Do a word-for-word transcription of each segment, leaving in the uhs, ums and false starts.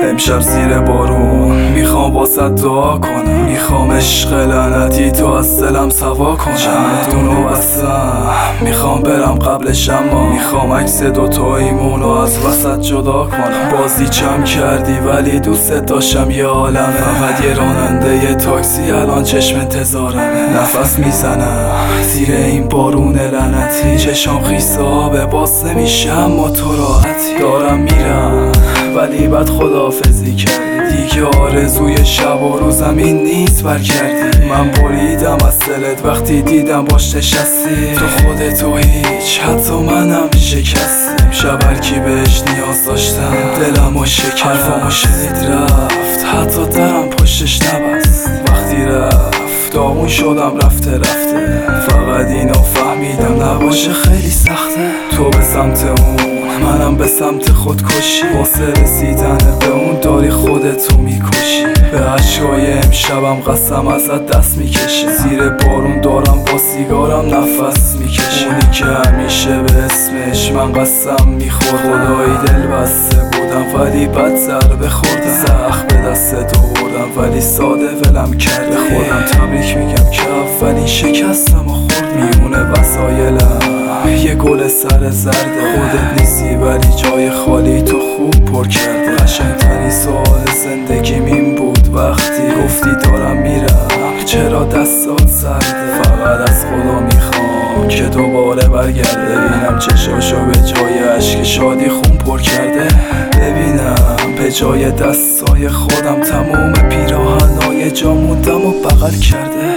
امشب زیر بارون میخوام واسه دعا کنم، میخوام عشق لعنتی تو از دلم سوا کنم. چمدونو بستم میخوام برم قبلش، اما میخوام عکس دوتاییمونو از وسط جدا کنم. بازی چم کردی ولی دوست داشتم یه عالمه، فقط یه راننده یه تاکسی الان چشم انتظارمه. نفس میزنم زیر این بارون لعنتی، چشام خیسه آبه باز نمیشه اما تو راحتی. دارم میرم ولی بعد خداحافظی کردی دیگه، آرزوی شب و روزم این نیست برگردی. من بریدم از دلت وقتی دیدم باش نشستی، تو خودتو هیچ حتی منم شکستی. امشب هرکی بهش نیاز داشتم دلمو شکست، حرفامو شنید رفت حتی درم پشتش نبست. وقتی رفت داغون شدم رفته رفته، فقط اینو فهمیدم نباشه خیلی سخته. تو به سمت اون منم به سمت خودکشی، واسه رسیدن به اون داری خودتو میکشی. به عشقای امشبم قسم ازت دست میکشی، زیر بارون دارم با سیگارم نفس میکشی. اونی که همیشه به اسمش من قسم میخورد، خدایی دل بسته بودم ولی بد ضربه خوردم. زخم به دستت آوردم ولی ساده ولم کرده. خودم تبریک میگم که اولین شکستم و خورد. میمونه وسایلم یه گل سر زرده، خودت نیستی ولی جای خالی تو خوب پر کرده. قشنگترین سوال زندگیم این بود وقتی گفتی دارم میرم چرا دستات سرده. فقط از خدا میخوام که دوباره برگرده، ببینم چشاشو به جای عشق شادی خون پر کرده. ببینم به جای دستای خودم تمام پیراهنای جا موندم و بغل کرده.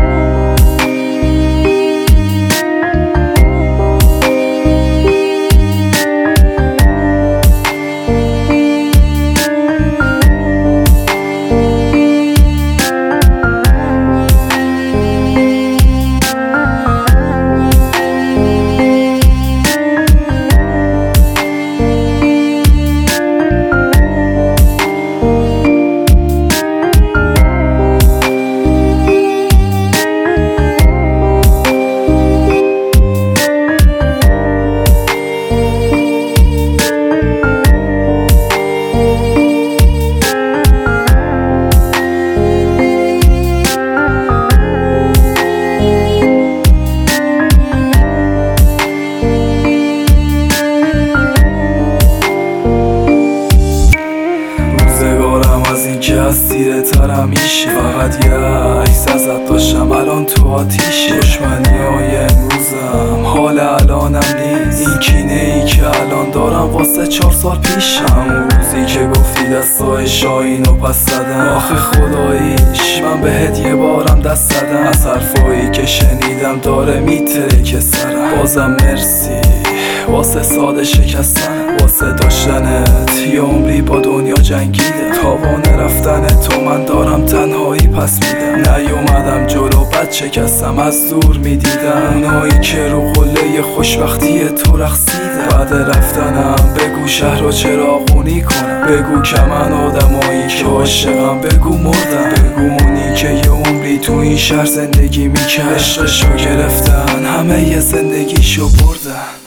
که از سیره ترم میشه، فقط یه عکس ازت داشتم الان تو آتیشه. دشمنی های امروزم حال الانم نیست، این کینه ای که الان دارم واسه چهار سال پیشم. همون روزی که گفتی دستای شاهینو پس زدم، آخه خداییش من بهت یه بارم دست زدم. از حرفایی که شنیدم داره میتره که سرم. بازم مرسی واسه ساده شکستن، واسه داشتنت یه عمری با دنیا جنگیدم. تاوان رفتن تو من دارم تنهایی پس میدم. نیومدم جلو بد شکستم از دور میدیدم، اونایی که رو قله خوشبختی تو رقصیدم. بعد رفتنم بگو شهر رو چراغونی کنم، بگو که من آدمایی که عاشقم، بگو مردم. بگو اونی که یه عمری تو این شهر زندگی میکرد، عشقشو گرفتن همه یه زندگیشو بردن.